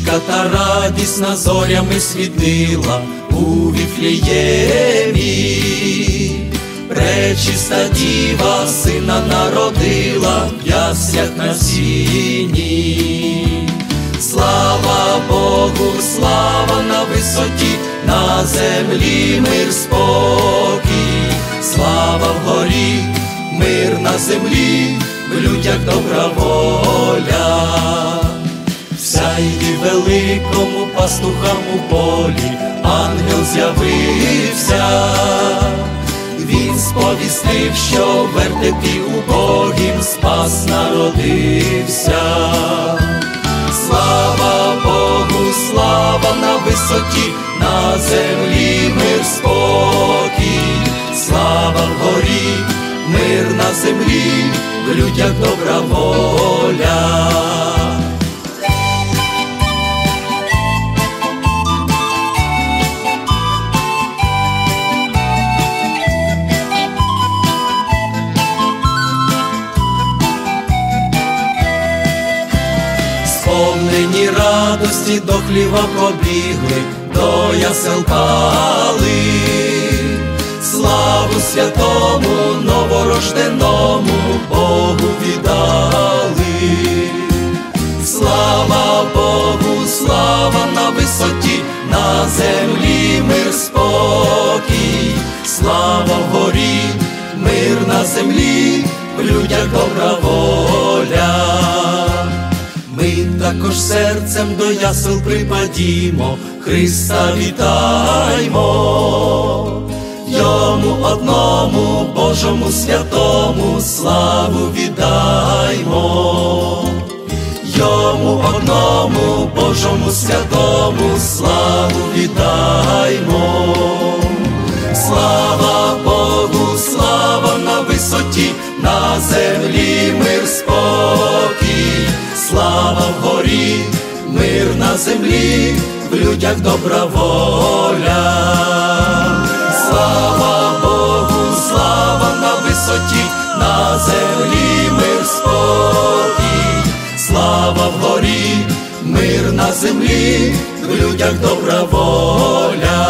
Зірка та радісна зорями світила у Віфліємі. Пречиста діва сина народила в яслях на сіні. Слава Богу, слава на висоті, на землі мир спокій. Слава вгорі, мир на землі, в людях добра воля. Сяйві великому пастухам у полі ангел з'явився. Він сповістив, що в вертепі убогім спас народився. Слава Богу, слава на висоті, на землі мир спокій. Слава вгорі, мир на землі, в людях добра воля. Сповнені радості до хліва побігли, до ясел пали. Славу святому новорожденому Богу віддали. Слава Богу, слава на висоті, на землі мир спокій. Слава вгорі, мир на землі, в людях добра воля. Ми також серцем до ясел припадімо, Христа вітаймо. Йому одному, Божому святому, славу віддаймо. Йому одному, Божому святому, славу віддаймо. Слава Богу, слава на висоті, на землі мир спокій. Слава вгорі, мир на землі, в людях добра воля. Слава Богу, слава на висоті, на землі мир спокій. Слава вгорі, мир на землі, в людях добра воля.